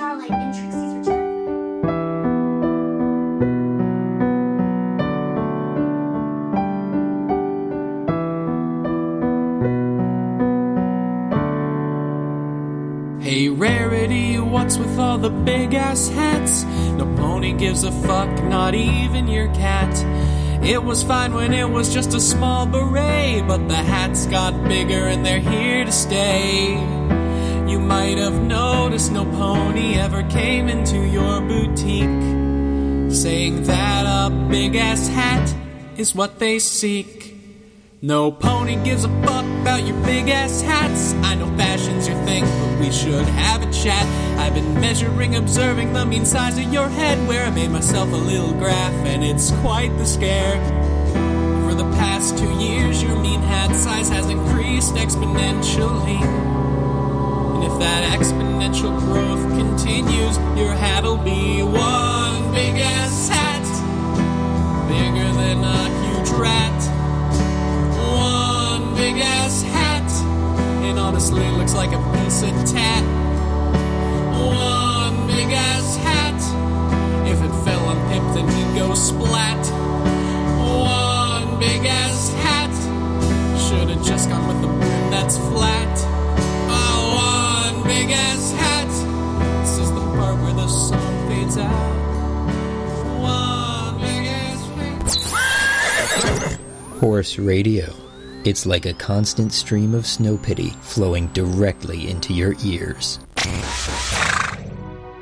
Starlight and Trixie's Return. Hey Rarity, what's with all the big-ass hats? No pony gives a fuck, not even your cat. It was fine when it was just a small beret, but the hats got bigger and they're here to stay. You might have noticed no pony ever came into your boutique, saying that a big-ass hat is what they seek. No pony gives a fuck about your big-ass hats. I know fashion's your thing, but we should have a chat. I've been measuring, observing the mean size of your head, where I made myself a little graph, and it's quite the scare. For the past 2 years, your mean hat size has increased exponentially. And if that exponential growth continues, your hat'll be one big-ass hat, bigger than a huge rat. One big-ass hat, it honestly looks like a piece of tat. One big-ass hat, if it fell on Pip then he'd go splat. One big-ass hat, should've just gone with the brim that's flat. Oh, one big-ass hat, this is the part where the song fades out. One big-ass hat. Horse Radio. It's like a constant stream of snow pity flowing directly into your ears.